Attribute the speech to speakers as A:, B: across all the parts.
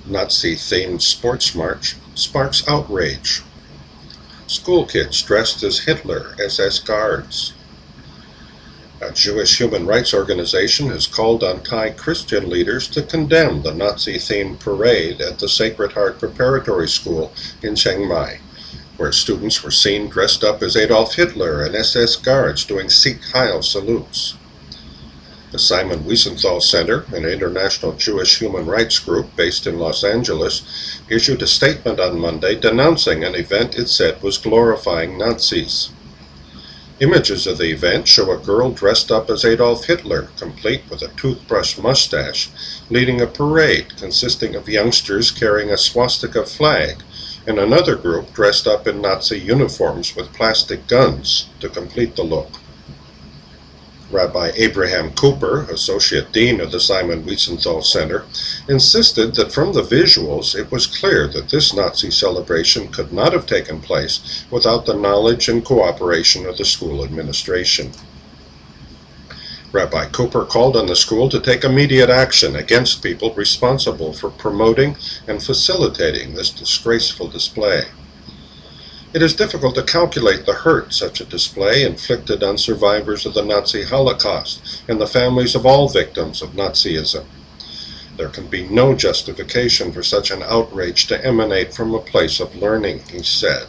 A: Nazi-themed sports march sparks outrage. School kids dressed as Hitler SS guards. A Jewish human rights organization has called on Thai Christian leaders to condemn the Nazi-themed parade at the Sacred Heart Preparatory School in Chiang Mai, where students were seen dressed up as Adolf Hitler and SS guards doing Sieg Heil salutes. The Simon Wiesenthal Center, an international Jewish human rights group based in Los Angeles, issued a statement on Monday denouncing an event it said was glorifying Nazis. Images of the event show a girl dressed up as Adolf Hitler, complete with a toothbrush mustache, leading a parade consisting of youngsters carrying a swastika flag, and another group dressed up in Nazi uniforms with plastic guns to complete the look. Rabbi Abraham Cooper, Associate Dean of the Simon Wiesenthal Center, insisted that from the visuals it was clear that this Nazi celebration could not have taken place without the knowledge and cooperation of the school administration. Rabbi Cooper called on the school to take immediate action against people responsible for promoting and facilitating this disgraceful display. It is difficult to calculate the hurt such a display inflicted on survivors of the Nazi Holocaust and the families of all victims of Nazism. There can be no justification for such an outrage to emanate from a place of learning, he said.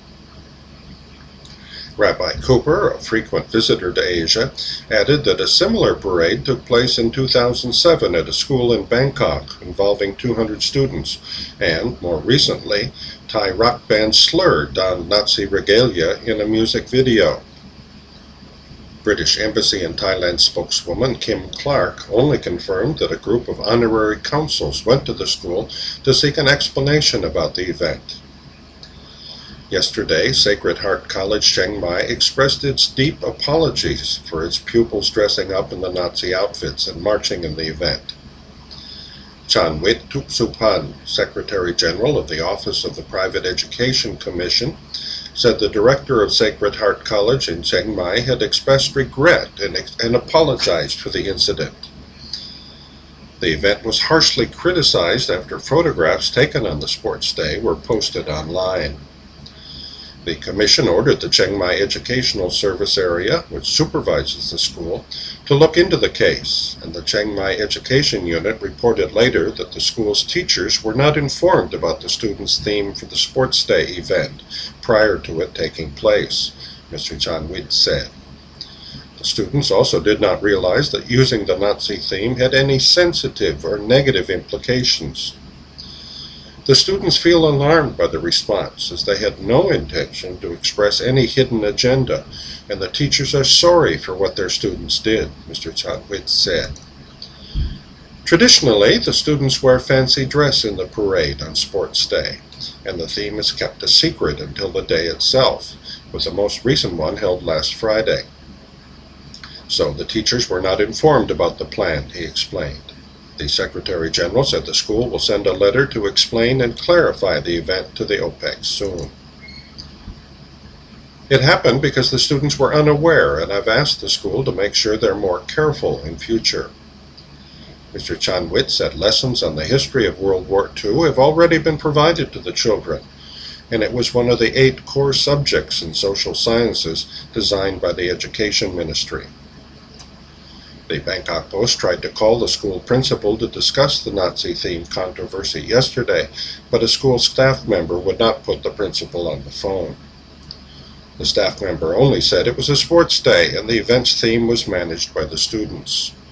A: Rabbi Cooper, a frequent visitor to Asia, added that a similar parade took place in 2007 at a school in Bangkok involving 200 students, and, more recently, Thai rock band Slur donned Nazi regalia in a music video. British Embassy in Thailand spokeswoman Kim Clark only confirmed that a group of honorary consuls went to the school to seek an explanation about the event. Yesterday, Sacred Heart College Chiang Mai expressed its deep apologies for its pupils dressing up in the Nazi outfits and marching in the event. Chanwit Thupsupan, Secretary General of the Office of the Private Education Commission, said the director of Sacred Heart College in Chiang Mai had expressed regret and apologized for the incident. The event was harshly criticized after photographs taken on the sports day were posted online. The commission ordered the Chiang Mai Educational Service Area, which supervises the school, to look into the case, and the Chiang Mai Education Unit reported later that the school's teachers were not informed about the students' theme for the Sports Day event prior to it taking place, Mr. Chanwit said. The students also did not realize that using the Nazi theme had any sensitive or negative implications. The students feel alarmed by the response, as they had no intention to express any hidden agenda, and the teachers are sorry for what their students did, Mr. Chanwit said. Traditionally, the students wear fancy dress in the parade on Sports Day, and the theme is kept a secret until the day itself, with the most recent one held last Friday. So the teachers were not informed about the plan, he explained. The Secretary General said the school will send a letter to explain and clarify the event to the OPEC soon. It happened because the students were unaware, and I've asked the school to make sure they're more careful in future. Mr. Chanwit said lessons on the history of World War II have already been provided to the children, and it was one of the 8 core subjects in social sciences designed by the Education Ministry. The Bangkok Post tried to call the school principal to discuss the Nazi-themed controversy yesterday, but a school staff member would not put the principal on the phone. The staff member only said it was a sports day and the event's theme was managed by the students.